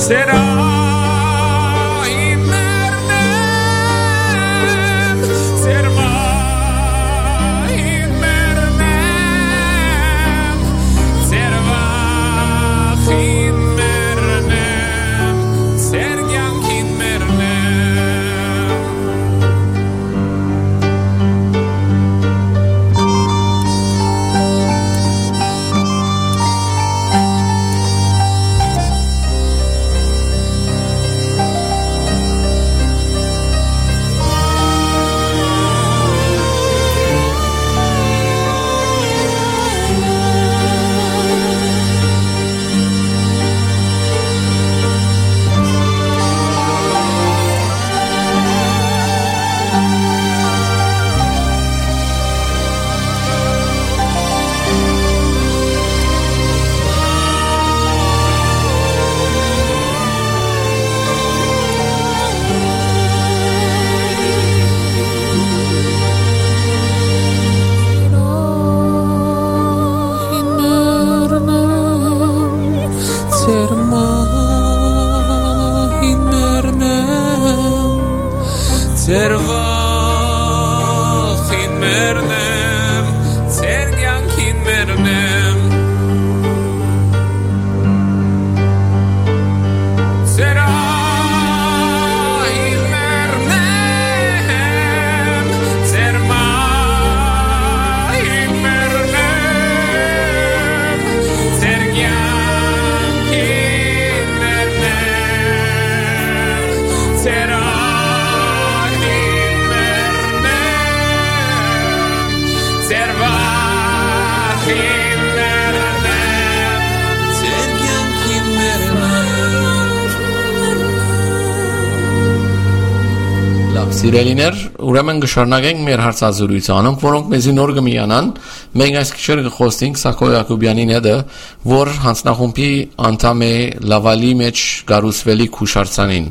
Սիրելիներ, ուրեմն կշարունակենք մեր հարցազրույցը, անոնք որոնք մեզի նոր կմիանան, մենք այս քիչ կխոսենք Սակո Յակոբյանին հետ, որ հանձնախումբի անդամ է Լավալի մեջ գարուսվելիք հուշարձանին։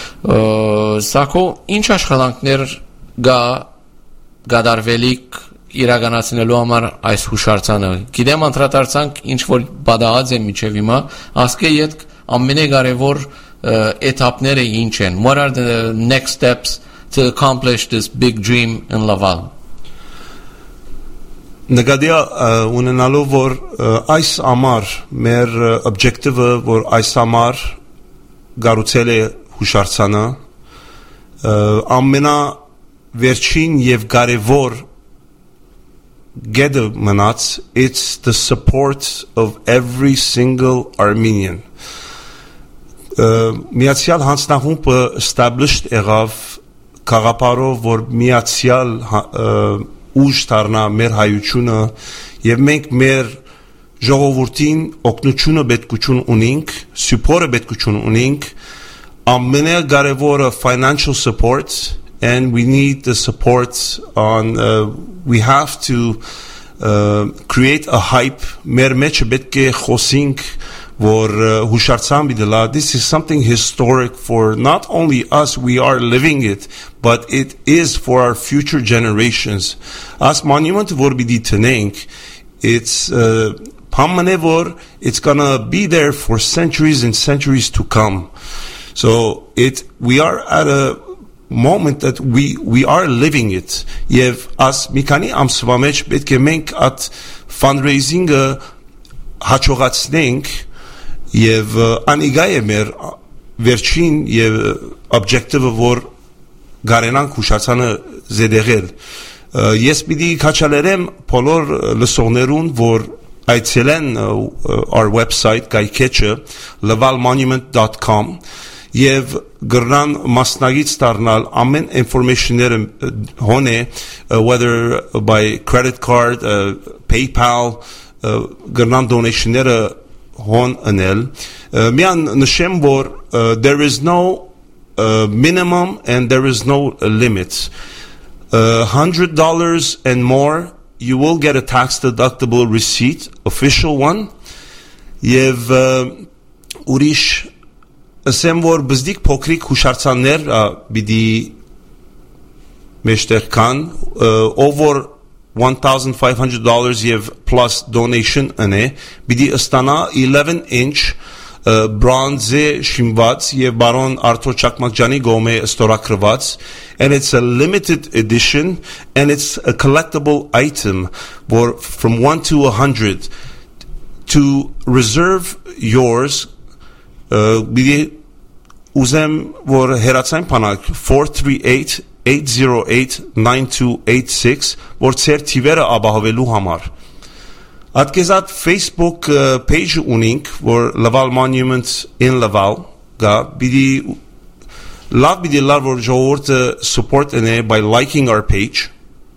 Սակո, ինչ աշխատանքներ գադարվելիք իրականացնելու համար այս հուշարձանը։ Գիտեմ անդրադարձանք ինչ որ բադաղած է միջև հիմա, ասկե յետ ամենակարևոր etapները ինչ են։ What are the next steps to accomplish this big dream in Laval? Նկատի ունենալով որ այս ամառ մեր objective-ը որ այս ամառ գառուցել է հուշարձանը ամենավերջին եւ կարևոր գեդը մնաց it's the support of every single Armenian. Միացյալ հանձնախումբը established եղավ Կաղապարով որ միացյալ ուժ դառնա մեր հայությունը եւ մենք մեր ժողովրդին օգնությունը պետքություն ունենք, support-ը պետքություն ունենք, ամենակարևորը financial support and we need the support on we have to create a hype մեր մեջ պետք է խոսենք որ հուշարձան բիդելա this is something historic for not only us we are living it but it is for our future generations as monument որ բիդի տնենք it's pamanevor it's gonna be there for centuries and centuries to come so we are at a moment that we are living it yev as mikani ամսվա մեջ պետք է մենք at fundraising-ը հաջողացնենք Եվ անիգա է մեր վերջին եւ objective-ը որ գարենանք հուշարձանը զեդեղել ես պիտի քաչալերեմ բոլոր լսողներուն որ այցելեն our website գայքեչը lavalmonument.com եւ գրնան մասնագիտ դառնալ ամեն information-ները հոնե whether by credit card PayPal գրնան donation-ները Hon anel mian nëshem vor there is no minimum and there is no limit $100 and more you will get a tax deductible receipt official one yev urish asem vor bzdik pokrik hushartsanner bidi meşterkan over $1,500 yev plus donation ane bidi astana 11-inch bronze շինված եւ բարոն Արթուր Չակմակյանի գոմե ստորագրված, and it's a limited edition and it's a collectible item from 1 to 100. To reserve yours, ուզեմ որ հերացային բանակ 438-808-9286 որ ծեր թիվերը ապահովելու համար Ատկեզատ Facebook page ունենք որ Laval Monument in Laval գա բիդի լավ որ ժողովուրդը support ընե by liking our page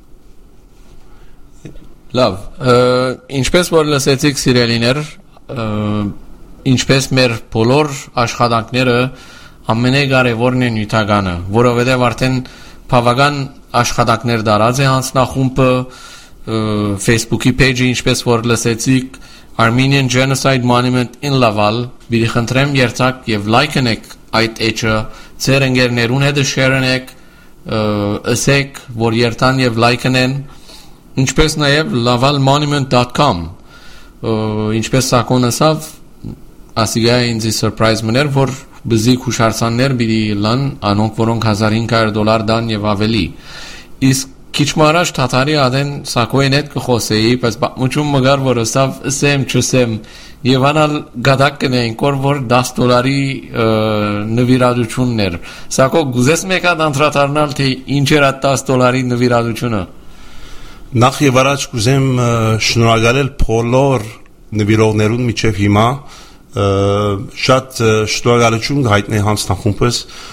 Լավ ինչպես որ լսեցիք սիրելիներ ինչպես մեր բոլոր աշխատանքները ամենակարևորն է նյութականը, որովհետև արդեն բավական աշխատանքներ դարած է հանձնախումբը Facebook-ի page-ը ինչպես որ լսեցիք Armenian Genocide Monument in Laval, բիդի խնդրեմ երթակ եւ like-ընեք այդ էջը, ձեր ընկերներուն հետ share-ընեք, ասեք որ երթան եւ like-ընեն, ինչպես նաեւ lavalmonument.com, ինչպես սակոնասավ ասիգա ինձի surprise մներ որ բզիկ հուշարձաններ բիդի լան անոնք որոնք $1500 դան եւ ավելի իսկ քիչ մարաշ թաթարի ադեն սակոյն հետ կխոսեի բայց բամուջում մգար որ ասավ ասեմ չսեմ եւ անալ գադակ կնենք որ $10 նվիրատություններ սակո գուզես մեկա դանդրատարնալ թե ինչ էր $10 նվիրատությունը նախ եւ առաջ կուզեմ շնորհակալել բոլոր նվիրողներուն միջև հիմա շատ շնորհակալություն հայտնի հանձնախումբս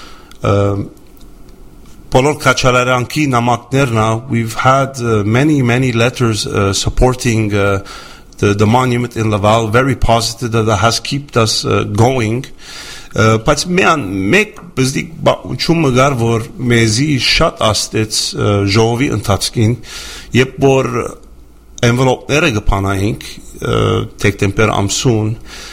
բոլոր քաչալարանքի նամակներն we've had many letters supporting the monument in Laval very positive that has kept us going բայց մեկ բզդիկ բաուչումը գար որ մեզի շատ աստեց ժողովի ընթացքին երբ որ envelope-ները գփանայինք տեկտեմբեր ամսուն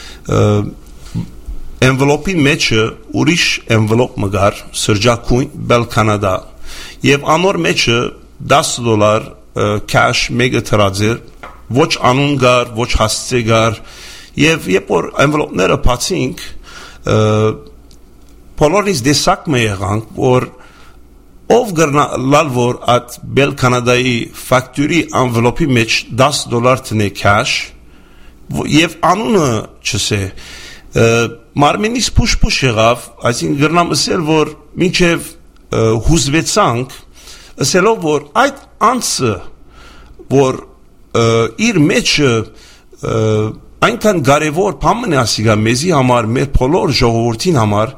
envelope-ի մեջը ուրիշ envelope մգար սրջակույն Bell Canada եւ անոր մեջը $10 cash մեգա տրածեր ոչ անուն գար ոչ հասցե գար եւ երբ որ envelope-ները բացինք բոլորից դեսակ մը եղանք որ ով գնալ որ at Bell Canada-ի factory envelope-ի մեջ $10 տնե cash եւ անունը չսե մարմենից փուշ եղավ այսինքն գրնամ ասել որ մինչեւ հուզվեցանք ասելով որ այդ անձը որ իր մեջը այնքան կարևոր բան է ասիգա մեզի համար մեր բոլոր ժողովրդին համար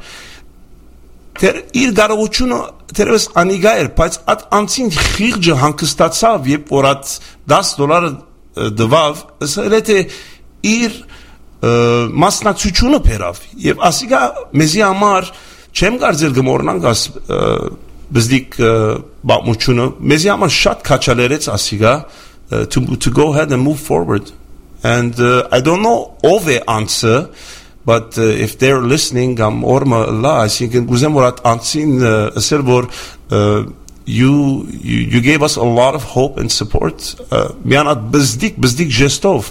իր կարողությունը դերևս անիգա էր բայց այդ անձին խիղճը հանգստացավ երբ որ այդ $10 դվավ ասել թե իր մասնակցությունը բերավ եւ ասիգա մեզի համար չեմ կարծել գմորնանք աս բզդիկ բամուչունը մեզի համար շատ քաչալերեց ասիգա to go ahead and move forward and I don't know ով է answer but if they're listening orma la I think գուզեմ որ at անցին ասել որ you gave us a lot of hope and support միանալ բզդիկ ժեստով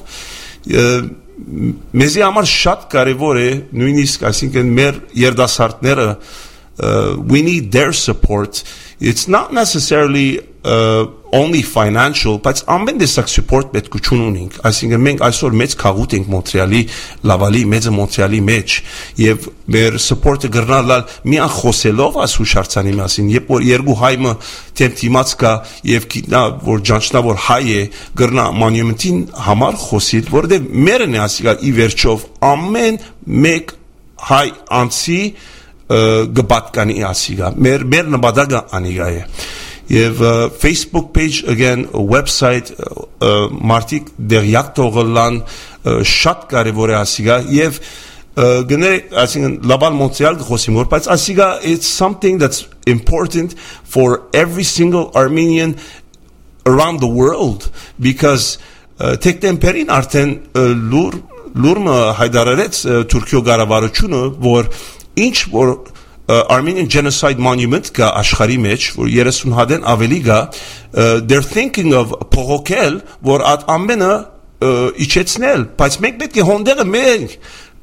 մեզի համար շատ կարևոր է նույնիսկ այսինքն մեր երդասարտները we need their support it's not necessarily only financial but ամեն տեսակ support պետք ունենք այսինքն մենք այսօր մեծ քաղուտ ենք Մոնտրեալի Լավալի մեծ Մոնտրեալի մեջ եւ մեր support-ը գրնալալ միան խոսելով աս հուշարձանի մասին երբ որ երկու հայմը թեմտիմաց կա եւ գիտնա որ ջանչնա որ հայ է գրնա monument-ին համար խոսիլ որովհետեւ մերն է ասիգա ի վերջով ամեն մեկ հայ անցի գբատկանի ասիգա մեր նպատակը անիգա է եւ Facebook page again website մարտիկ դերյակ թողլան շատ կարեւոր է ասիգա եւ գնե ասին Laval Montreal խոսիմ որ բայց ասիգա it's something that's important for every single Armenian around the world because տեկտեմբերին արդեն լուրը հայտարարեց Թուրքիո գարավարությունը որ ինչ որ Armenian Genocide Monument կա աշխարհի մեջ, որ 30 հատեն ավելի կա, they're thinking of փողոքել, որ այդ ամենը իջեցնել, բայց մենք պետք է հոնդերը մենք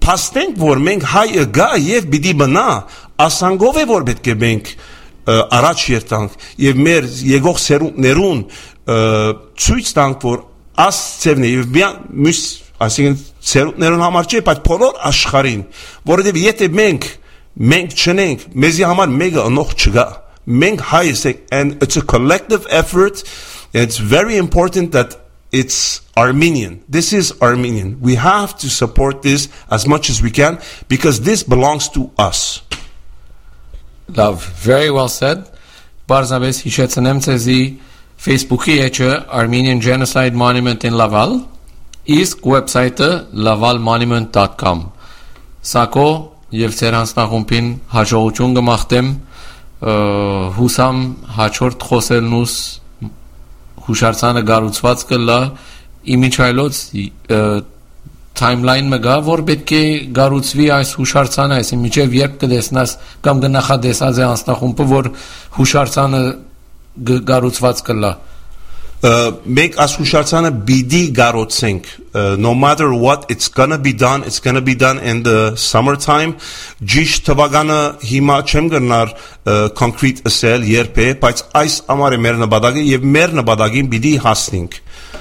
փաստենք որ մենք հայը գա եւ պիտի բնա ասանգով է որ պետք է մենք առաջ երթանք եւ մեր եկող սերունդներուն ցույց տանք որ ասծևն է եւ մյուս այսինքն սերունդներուն համար չէ բայց բոլոր աշխարհին որովհետեւ եթե մենք չնենք մեզի համար մեկը անող չգա մենք հայ ենք and it's a collective effort and it's very important that it's Armenian. This is Armenian. We have to support this as much as we can because this belongs to us. Love, very well said. Barzabes հիշեցնեմ ցեզի Facebook-ի էջը Armenian Genocide Monument in Laval, իսկ website-ը lavalmonument.com. Սակո եւ ծեր հանձնախումբին հաջողություն կմաղթեմ հուսամ հաջորդ խոսելնուս հուշարձանը գառուցված կլա իմիջայլոց timeline մգա որ պետք է գառուցվի այս հուշարձանը այսինքն միջև երբ կտեսնաս կամ կնախադեսած է անձնախումբը որ հուշարձանը գառուցված կլա make as հուշարձանը բիդի գառոցենք no matter what it's going to be done in the summertime ճիշտ թվականը հիմա չեմ գնար concrete ասել երբ է բայց այս ամառը մեր նպատակը եւ մեր նպատակին պիտի հասնենք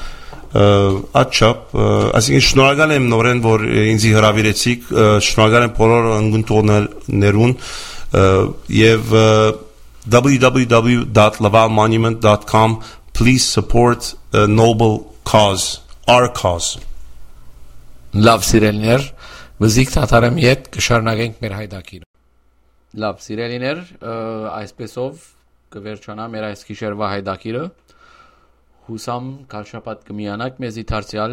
Աչապ, այսինքն շնորհակալ եմ նորեն որ ինձ հրավիրեցիք, շնորհակալ եմ բոլոր ընկերներուն եւ www.lavalmonument.com please support a noble cause, our cause. Լավ սիրելիներ, վզիկ թաթարեմ ետ կշարունակենք մեր հայդակիրը։ Լավ սիրելիներ, այսպեսով կվերջանա մեր այս գիշերվա հայդակիրը։ Հուսամ կալշապատ կմիանակ մեզի դարձյալ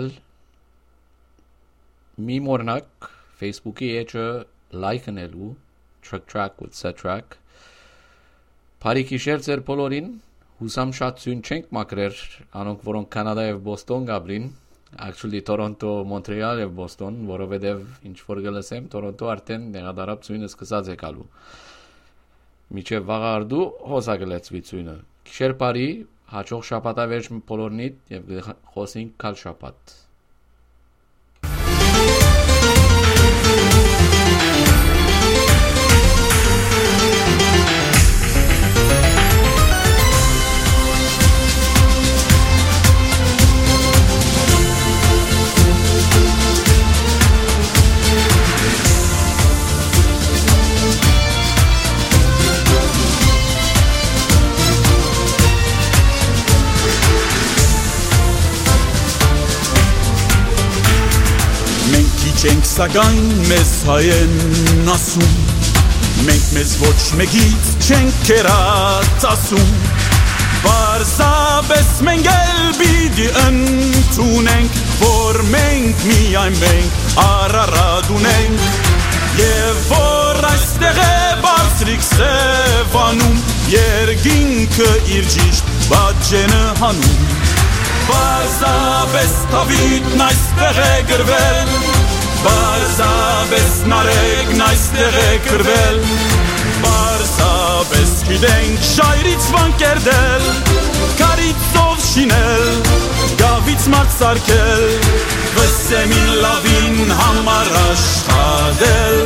մի մորնակ Facebook-ի էջը լայքնելու track with set track Բարի գիշեր ձեր բոլորին հուսամ շատ ցույն չենք մակրեր անոնք որոնք կանադա եւ Բոստոն գաբրին actually Toronto, Montreal եւ Boston որովհետեւ ինչ որ գլսեմ Toronto արդեն դեղադարապ ցույնը սկսած է գալու միջև վաղարդու հոսագլեցվի ցույնը գիշեր բարի հաջող շաբաթավերջ բոլորնիդ եւ խոսենք կալ շաբաթ Չենք սակայն մեզ հայեն ասում Մենք մեզ ոչ մեկից չենք կերած ասում Պարզապես մենք էլ պիտի ընդունենք Որ մենք միայն մենք Արարատ ունենք Եվ որ այստեղ է բարձրիկ սևանում Երկինքը իր ճիշտ բաջենը հանում Պարզապես Դավիթն այստեղ է գրվել Պարզապես նարեկն այստեղ է գրվել Պարզապես գիտենք շայրից վանկերդել Կարիծով շինել, գավից մարդ սարքել Վսեմին լավին համար աշխատել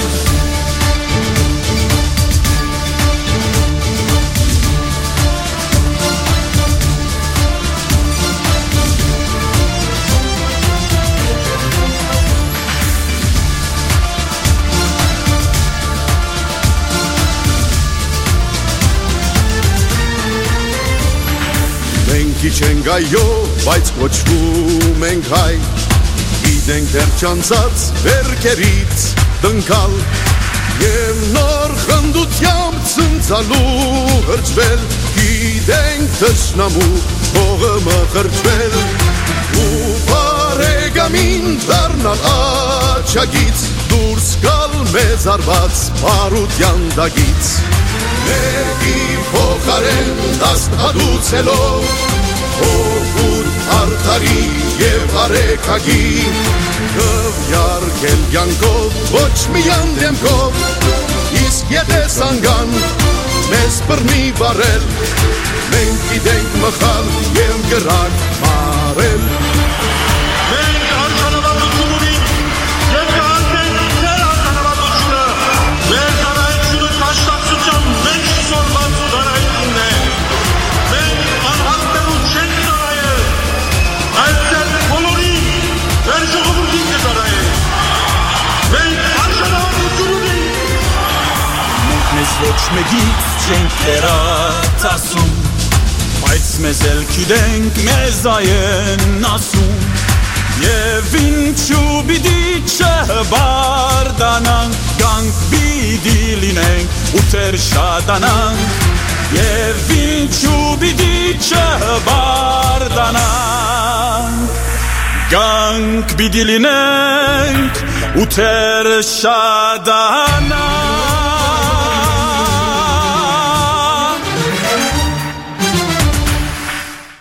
Գիչենք այո, բայց կոչվում ենք հայ Գիտենք դեր չանցած վերքերից դնկալ Եվ նոր խնդությամբ ծնծալու հրճվել Գիտենք թշնամու հողը մխրճվել Ու բարեկամին դառնալ աչագից Դուրս գալ մեզ արված բարության դագից Մեկի փոխարեն դաստատուցելով Օգուտ արդարի և արեքագի Կվյարկել յանքով, ոչ միան դեմքով Իսկ եթե սանգան, մեզ բռնի վարել Մենք գիտենք մխալ և գրակ մարել Մենք արժանավարություն ունենք և կհանձենք ոչ մեկից չենք հեռացում, բայց մեզ էլ գիտենք մեզ այն ասում, եւ ինչու պիտի չբարդանանք, գանք պիտի լինենք ու թեր շատանանք, եւ ինչու պիտի չբարդանանք, գանք պիտի լինենք ու թեր շատանանք.